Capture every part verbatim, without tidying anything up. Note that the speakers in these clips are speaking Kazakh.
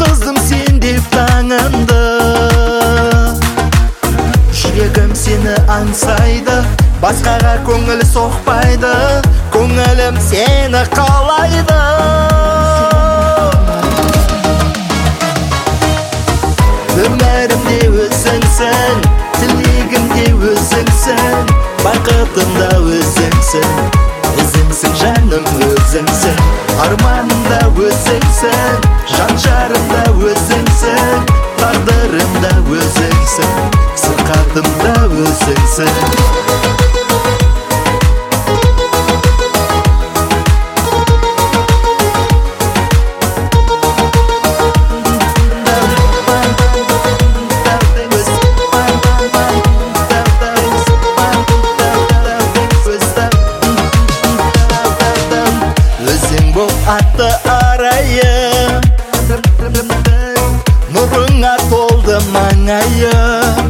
Kızdım sen deyip tağımda. Жүрегім seni аңсайды, басқаға көңіл соқпайды, көңілім seni қалайды. Өмірімде өзіңсің, тілегімде өзіңсің, бақытымда өзіңсің. Өзіңсің жаным, өзіңсің, арманымда өзіңсің, жан жарымда өзіңсің, тағдырымда өзіңсің, сырқатымда өзіңсің. Атты арайым, нұрыңа толды маңайым.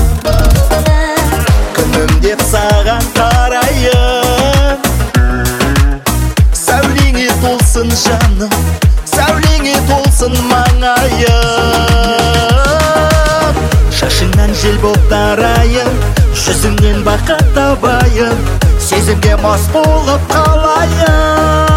Күнім деп саған қарайым, сәулеңе толсын жаным, сәулеңе толсын маңайым. Шашыңнан жел боп тарайын, жүзіңнен бақыт табайын, сезімге мас болып қалайын.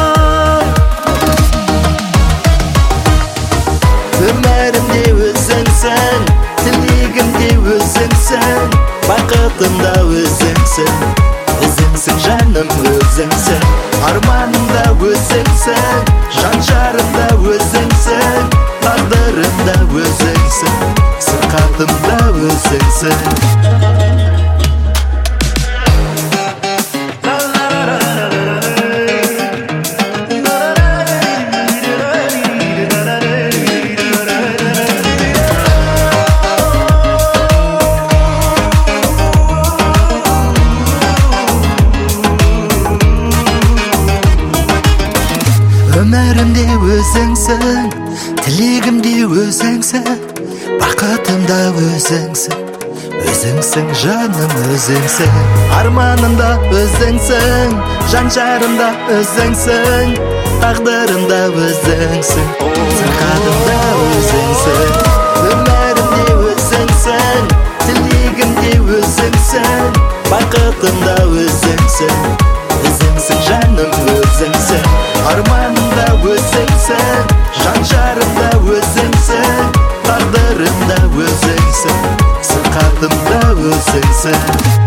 Өмірімде өзіңсің, тілегімде өзіңсің, бақытымда өзіңсің. Өзіңсің жаным, өзіңсің, арманымда өзіңсің, жан жарымда өзіңсің, тағдырымда өзіңсің, сырқатымда өзіңсің. Өмірімде өзіңсің, тілегімде өзіңсің, бақытымда өзіңсің. Өзіңсің жаным, өзіңсің, арманымда өзіңсің, жан жарымда өзіңсің, тағдырымда өзіңсің, сырқатымда өзіңсің. Өмірімде өзіңсің, тілегімде өзіңсің, бақытымда өзіңсің. Өзіңсің жаным, өзіңсің, арманымда өзіңсің, жан жарымда өзіңсің, тағдырымда өзіңсің, сырқатымда өзіңсің.